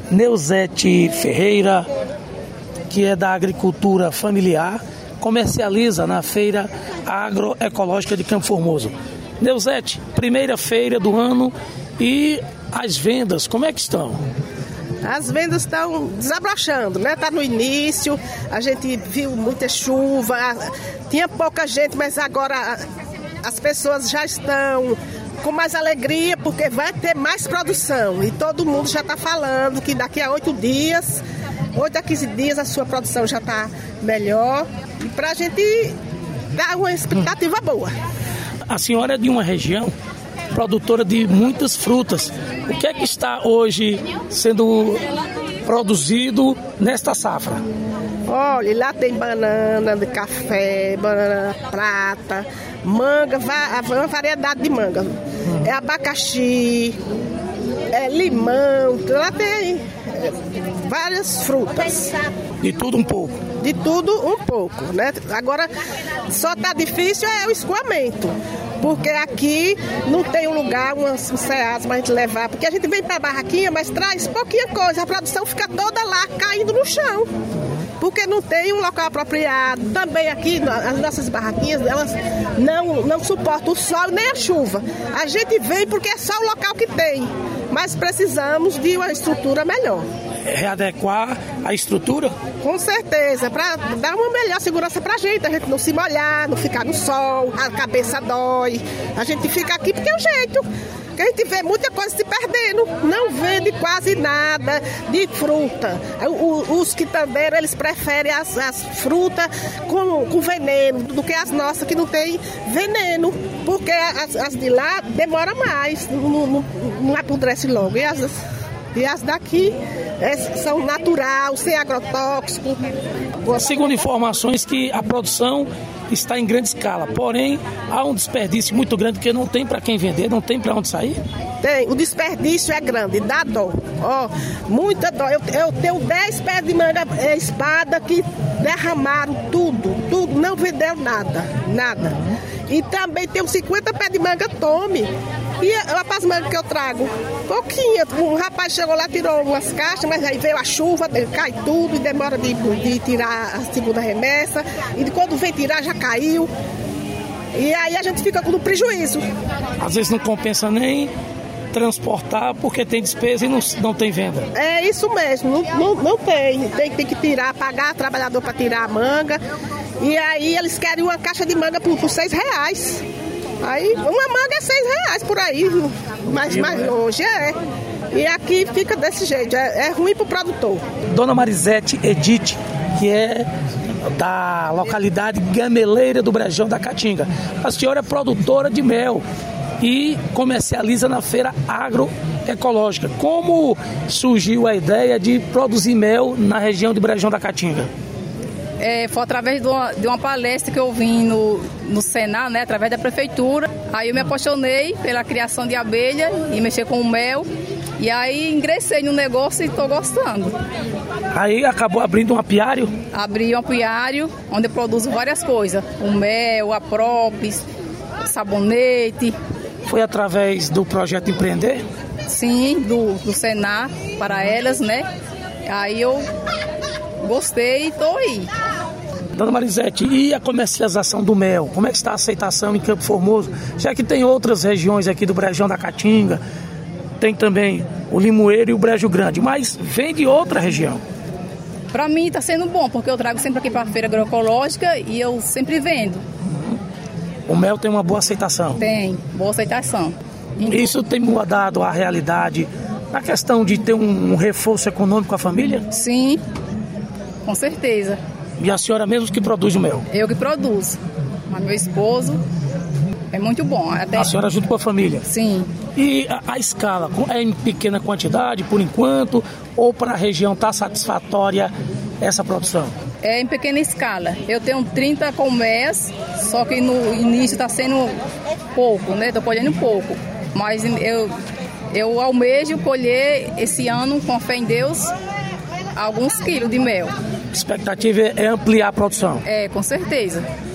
Neuzete Ferreira, que é da agricultura familiar, comercializa na Feira Agroecológica de Campo Formoso. Neuzete, primeira feira do ano, e as vendas, como é que estão? As vendas estão desabrochando, né? Está no início, a gente viu muita chuva, tinha pouca gente, mas agora as pessoas já estão com mais alegria, porque vai ter mais produção. E todo mundo já está falando que daqui a 8 a 15 dias, a sua produção já está melhor. E para a gente dar uma expectativa boa. A senhora é de uma região produtora de muitas frutas. O que é que está hoje sendo produzido nesta safra? Olha, lá tem banana de café, banana prata, manga, uma variedade de manga. É abacaxi, é limão, lá tem várias frutas. De tudo um pouco? De tudo um pouco, né? Agora, só tá difícil é o escoamento. Porque aqui não tem um lugar, um ceas pra gente levar. Porque a gente vem pra barraquinha, mas traz pouquinha coisa. A produção fica toda lá, caindo no chão. Porque não tem um local apropriado. Também aqui, as nossas barraquinhas, elas não suportam o sol nem a chuva. A gente vem porque é só o local que tem. Mas precisamos de uma estrutura melhor. Readequar a estrutura? Com certeza, para dar uma melhor segurança pra gente. A gente não se molhar, não ficar no sol, a cabeça dói. A gente fica aqui porque é o jeito. Que a gente vê muita coisa se perdendo. Não vende quase nada de fruta. Os quitandeiros, eles preferem as frutas com veneno do que as nossas que não tem veneno. Porque as de lá demoram mais, não apodrece logo. E as daqui são natural, sem agrotóxico. Segundo informações que a produção está em grande escala, porém há um desperdício muito grande porque não tem para quem vender, não tem para onde sair? Tem, o desperdício é grande, dá dó, muita dó. Eu tenho 10 pés de manga espada que derramaram tudo, não venderam nada. E também tenho 50 pés de manga tome. E as mangas que eu trago, pouquinha. Um rapaz chegou lá, tirou umas caixas, mas aí veio a chuva, cai tudo e demora de tirar a segunda remessa. E quando vem tirar, já caiu. E aí a gente fica com prejuízo. Às vezes não compensa nem transportar porque tem despesa e não tem venda. É isso mesmo, não tem. Tem que tirar, pagar trabalhador para tirar a manga. E aí eles querem uma caixa de manga por R$6. Aí uma manga é R$6 por aí, mas mais longe E aqui fica desse jeito, é ruim pro produtor. Dona Marisete Edith, que é da localidade Gameleira do Brejão da Caatinga. A senhora é produtora de mel e comercializa na Feira Agroecológica. Como surgiu a ideia de produzir mel na região de Brejão da Caatinga? Foi através de uma palestra que eu vim no Senar, né, através da prefeitura. Aí eu me apaixonei pela criação de abelha e mexer com o mel. E aí ingressei no negócio e estou gostando. Aí acabou abrindo um apiário? Abri um apiário onde eu produzo várias coisas. O mel, a própolis, sabonete. Foi através do projeto Empreender? Sim, do Senar para elas, né? Aí eu gostei e estou aí. Dona Marisete, e a comercialização do mel? Como é que está a aceitação em Campo Formoso? Já que tem outras regiões aqui do Brejão da Caatinga, tem também o Limoeiro e o Brejo Grande, mas vem de outra região. Para mim está sendo bom, porque eu trago sempre aqui para a Feira Agroecológica e eu sempre vendo. O mel tem uma boa aceitação? Tem, boa aceitação. Isso tem mudado a realidade na questão de ter um reforço econômico à família? Sim, com certeza. E a senhora mesmo que produz o mel? Eu que produzo. Mas meu esposo é muito bom. A senhora junto com a família? Sim. E a escala é em pequena quantidade por enquanto? Ou para a região está satisfatória essa produção? É em pequena escala. Eu tenho 30 colmeias, só que no início está sendo pouco, né? Estou colhendo pouco. Mas eu almejo colher esse ano, com fé em Deus, alguns quilos de mel. A expectativa é ampliar a produção? Com certeza.